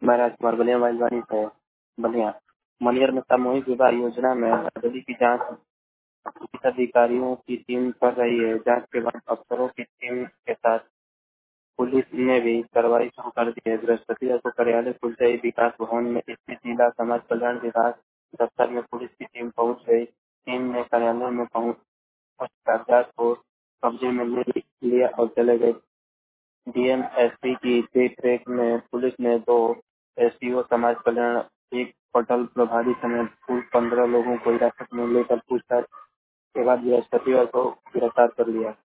मैं राजकुमार बलिया मेजबानी से बलिया मनियर में सामूहिक विवाह योजना में धड़ल्ले की जांच पुलिस अधिकारियों की टीम कर रही है। जांच के बाद अफसरों की टीम के साथ पुलिस ने भी कार्रवाई शुरू कर दी है। बृहस्पतिवार को कार्यालय कुलचाई विकास भवन में स्थित जिला समाज कल्याण विभाग दफ्तर में पुलिस की टीम पहुंच गई। टीम ने कार्यालय में पहुंच कागजात को कब्जे में ले लिया और चले गए। डीएम एसपी की देखरेख में पुलिस ने 2 एसपीओ समाज कल्याण, एक पटल प्रभारी समेत कुल 15 लोगों को हिरासत में लेकर पूछताछ के बाद बृहस्पतिवार को गिरफ्तार कर लिया।